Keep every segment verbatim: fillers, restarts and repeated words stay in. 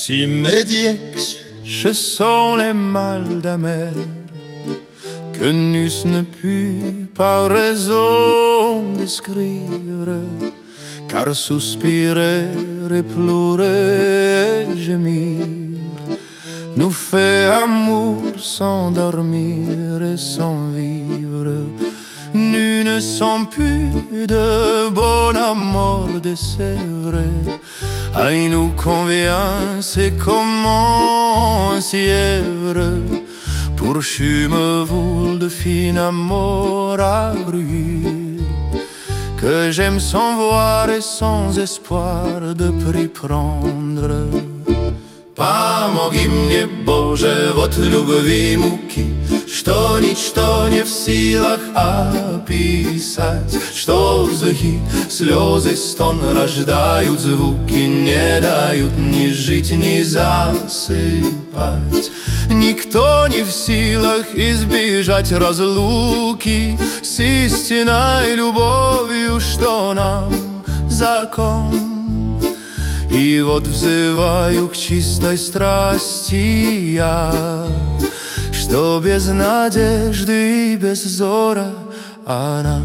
Si médiex, je sens les mal d'amer que n'eussent ne pu par raison décrire, car souspirer et pleurer et gémir nous fait amour sans dormir et sans vivre. Nous ne sommes plus de bon amour, de c'est vrai. Ah, il nous convient, c'est comment un sièvre pour chume voule de fin amour à brûler, que j'aime sans voir et sans espoir de prix prendre. Помоги мне, Боже, вот любви муки, что ничто не в силах описать, что вздохи, слезы, стон рождают звуки, не дают ни жить, ни засыпать. Никто не в силах избежать разлуки с истинной любовью, что нам закон. И вот взываю к чистой страсти я, что без надежды и без зора она.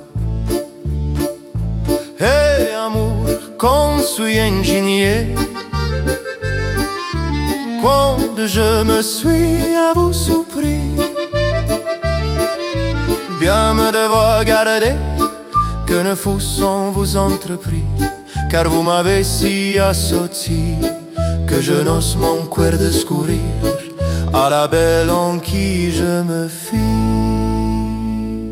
Hey amour, qu'on soit ingénieux, quand je me suis à vous surpris, bien me devoir garder que ne fous sans vous entrepris, car vous m'avez si assorti que je n'ose mon cœur découvrir à la belle en qui je me fie.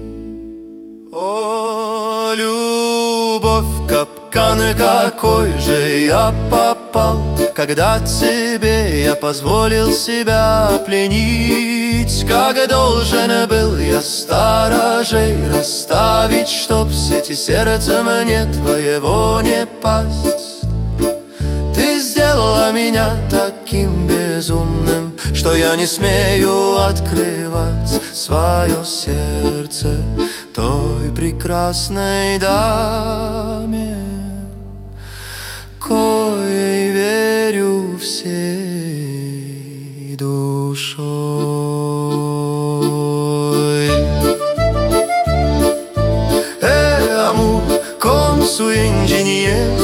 О, любовь, капкан какой же я попал, когда тебе я позволил себя пленить, как должен был я сторожей расставить, чтоб в сети сердца мне твоего не пасть. Ты сделала меня таким безумным, что я не смею открывать свое сердце той прекрасной даме, коей верю всей душой. Eh, amour, comme suis ingénieux,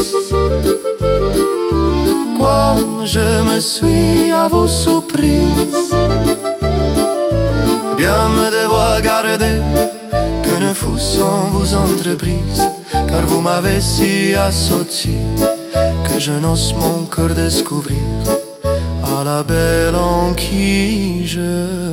quand je me suis à vos surprises, bien me devoir garder que ne fous sans vos entreprises, car vous m'avez si assorti que je n'ose mon cœur découvrir à la belle en qui je